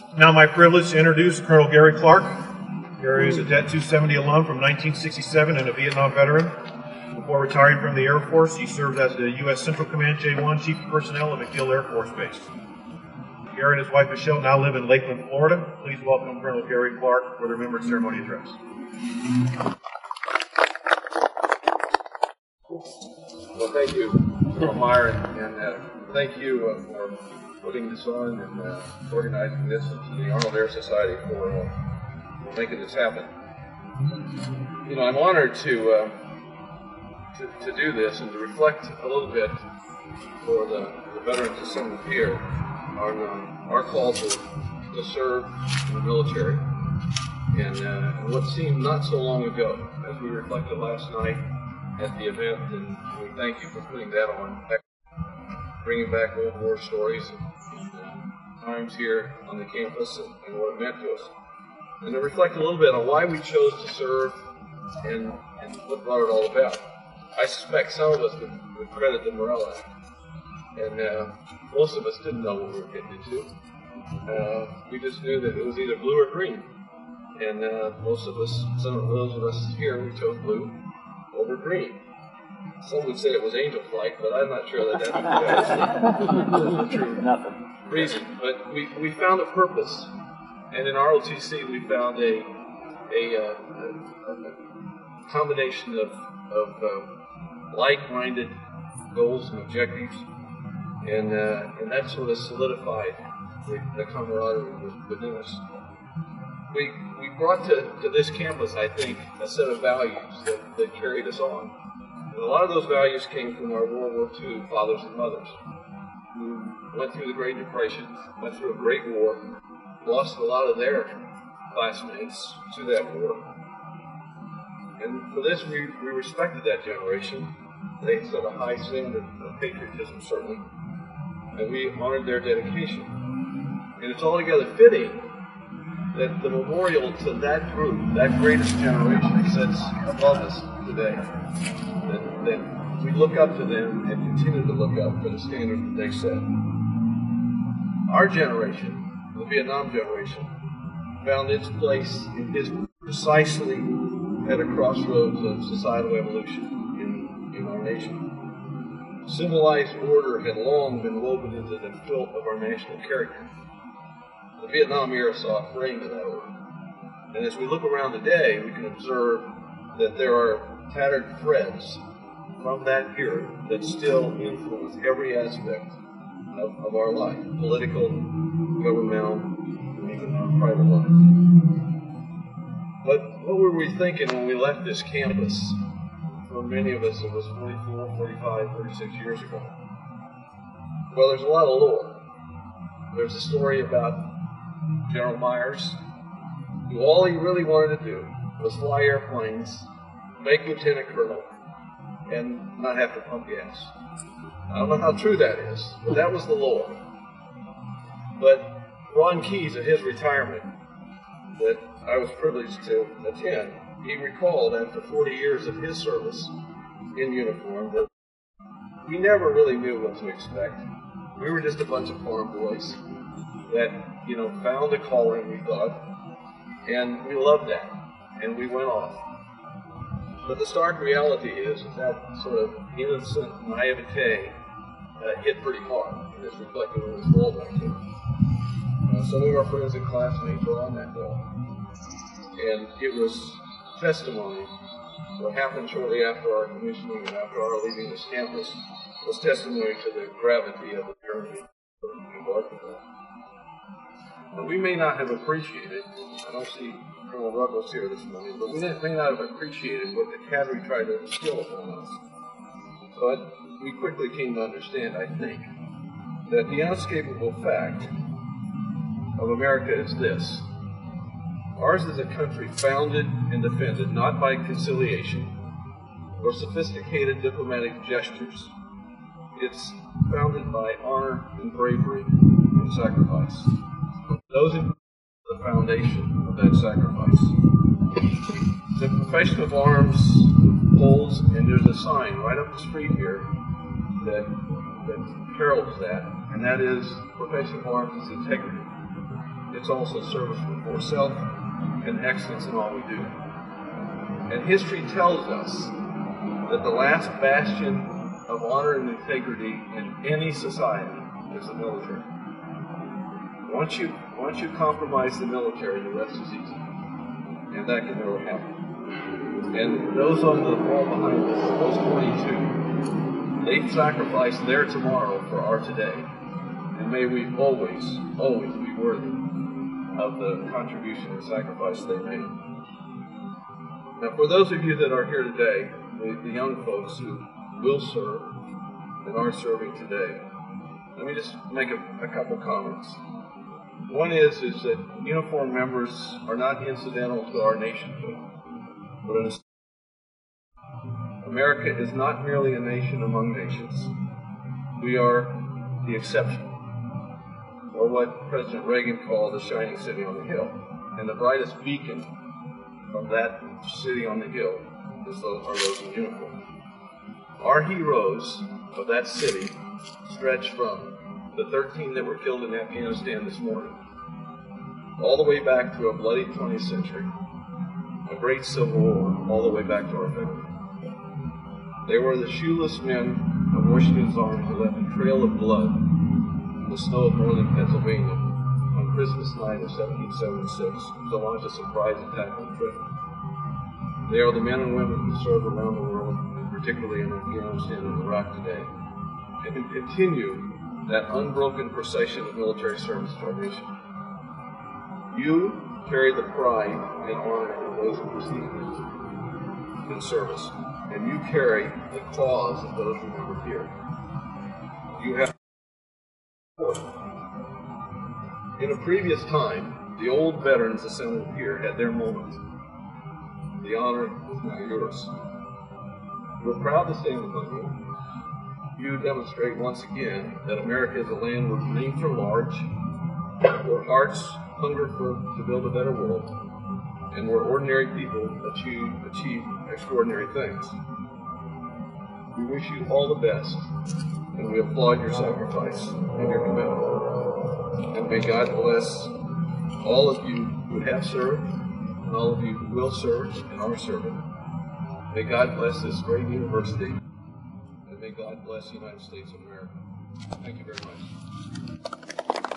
Now my privilege to introduce Colonel Gary Clark. Gary is a Det 270 alum from 1967 and a Vietnam veteran. Before retiring from the Air Force, he served as the U.S. Central Command J-1 Chief of Personnel at McDill Air Force Base. Gary and his wife Michelle now live in Lakeland, Florida. Please welcome Colonel Gary Clark for the Remembrance Ceremony address. Well, thank you, Colonel Meyer, and thank you for putting this on and organizing this, and to the Arnold Air Society for making this happen. You know, I'm honored to do this and to reflect a little bit for the veterans assembled here on our call to serve in the military, and what seemed not so long ago, as we reflected last night at the event, and we thank you for putting that on, bringing back old war stories and times here on the campus and what it meant to us, and to reflect a little bit on why we chose to serve and what brought it all about. I suspect some of us would credit the Morale Act, and most of us didn't know what we were getting into. We just knew that it was either blue or green, and most of us, those of us here, we chose blue over green. Some would say it was angel flight, but I'm not sure that was the true reason. But we found a purpose, and in ROTC we found a combination of like-minded goals and objectives, and that sort of solidified the camaraderie within us. We brought to this campus, I think, a set of values that carried us on. And a lot of those values came from our World War II fathers and mothers who went through the Great Depression, went through a great war, lost a lot of their classmates to that war. And for this, we respected that generation. They set a high standard of patriotism, certainly, and we honored their dedication. And it's altogether fitting that the memorial to that group, that greatest generation, sits above us today. That we look up to them and continue to look up for the standard that they set. Our generation, the Vietnam generation, found its place in history precisely at a crossroads of societal evolution in our nation. Civilized order had long been woven into the quilt of our national character. The Vietnam era saw a frame of that order. And as we look around today, we can observe that there are tattered threads from that era that still influence every aspect of our life, political, governmental, and even our private life. But what were we thinking when we left this campus? For many of us, it was 44, 45, 36 years ago. Well, there's a lot of lore. There's a story about General Myers, who all he really wanted to do was fly airplanes, make lieutenant colonel, and not have to pump gas. I don't know how true that is, but that was the lore. But Ron Keyes, at his retirement, that I was privileged to attend, he recalled after 40 years of his service in uniform that we never really knew what to expect. We were just a bunch of farm boys that, found a calling, we thought, and we loved that, and we went off. But the stark reality is that sort of innocent naivete hit pretty hard, and it's reflected in this wall back here. Some of our friends and classmates were on that wall, and it was testimony. What happened shortly after our commissioning and after our leaving this campus was testimony to the gravity of the journey we embarked on. But we may not have appreciated, I don't see Colonel Ruggles here this morning, but we may not have appreciated what the cadre tried to instill upon us. But we quickly came to understand, I think, that the inescapable fact of America is this. Ours is a country founded and defended not by conciliation or sophisticated diplomatic gestures. It's founded by honor and bravery and sacrifice. Those are the foundation of that sacrifice. The profession of arms holds, and there's a sign right up the street here that heralds that, and that is profession of arms is integrity. it's also service before self and excellence in all we do. And history tells us that the last bastion of honor and integrity in any society is the military. Once you compromise the military, the rest is easy. And that can never happen. And those on the wall behind us, those 22, they've sacrificed their tomorrow for our today. And may we always, always be worthy of the contribution and sacrifice they made. Now, for those of you that are here today, the young folks who will serve and are serving today, let me just make a couple comments. One is that uniformed members are not incidental to our nationhood, but America is not merely a nation among nations. We are the exception, or what President Reagan called the shining city on the hill. And the brightest beacon from that city on the hill are those in uniform. Our heroes of that city stretch from the 13 that were killed in Afghanistan this morning, all the way back to a bloody 20th century, a great civil war, all the way back to our founding. They were the shoeless men of Washington's army who left a trail of blood in the snow of northern Pennsylvania on Christmas night of 1776 to launch a surprise attack on Trenton. They are the men and women who serve around the world, and particularly in Afghanistan and Iraq today, and who continue that unbroken procession of military service to our nation. You carry the pride and honor of those who precede you in service, and you carry the cause of those remembered here. You have in a previous time, the old veterans assembled here had their moment. The honor is now yours. We're proud to stand among you. You demonstrate once again that America is a land where dreams are large, where hearts hunger to build a better world, and where ordinary people achieve extraordinary things. We wish you all the best, and we applaud your sacrifice and your commitment. And may God bless all of you who have served, and all of you who will serve and are serving. May God bless this great university, and may God bless the United States of America. Thank you very much.